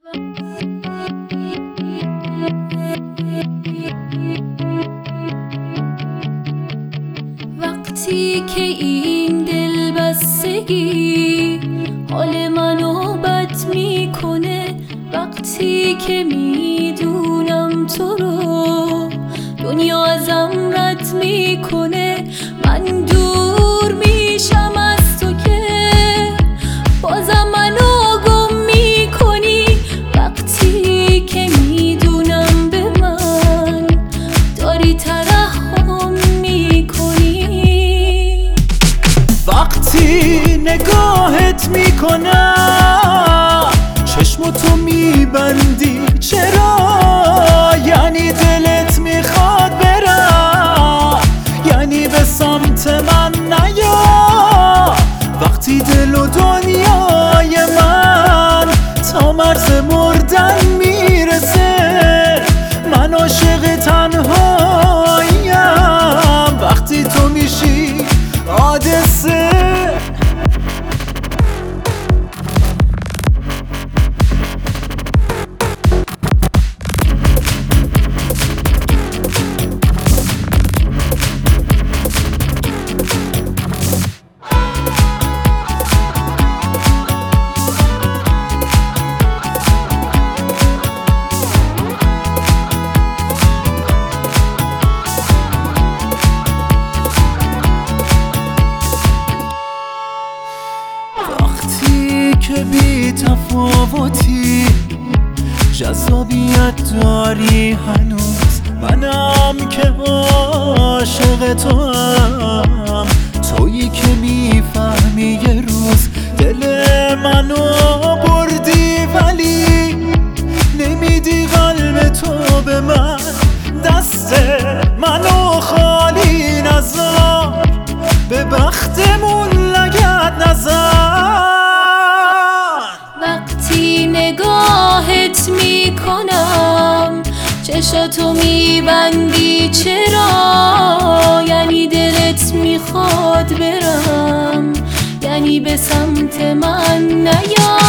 وقتی که این دلبستگی حال منو بد میکنه، وقتی که میدونم تو رو دنیا ازم رد میکنه، من دور میشم از تو که بازم منو گم میکنی. وقتی که میدونم به من داری ترحم میکنی، وقتی نگاهت میکنم چشم تو میبندی، چرا؟ یعنی دلت میخواد برم، یعنی به سمت من نیا. وقتی دل و دنیای من تا مرز مردن میرسه، من عاشق تنهاییم. وقتی تو میشی حادثه، وقتی که بی تفاوتی جذابیت داری هنوز، منم که عاشق تو هم، تویی که میفهمی یه روز دل منو بردی، ولی نمیدی قلب تو به من. دست منو خالی نذار، به بختمون لگد نزن. وقتی نگاهت میکنم چشاتو میبندی، چرا؟ یعنی دلت میخواد برم، یعنی به سمت من نیا.